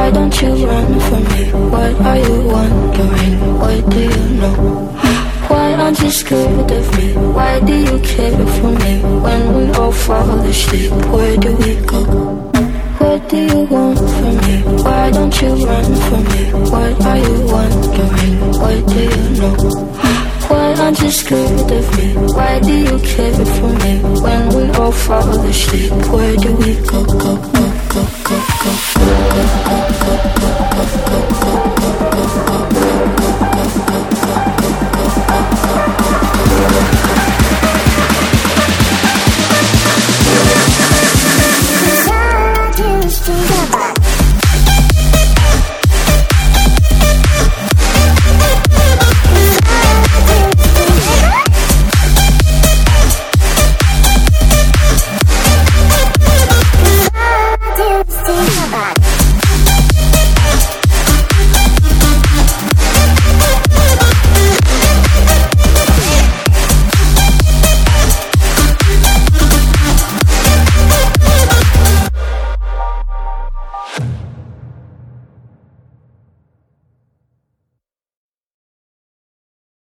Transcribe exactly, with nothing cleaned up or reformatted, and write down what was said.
Why don't you run from me? What are you wondering? What do you know? Why aren't you scared of me? Why do you care for me? When we all fall asleep, where do we go? What do you want from me? Why don't you run from me? What are you wondering? What do you know? Why aren't you scared of me? Why do you care for me? When we all fall asleep, where do we go, go, go, go, go, go?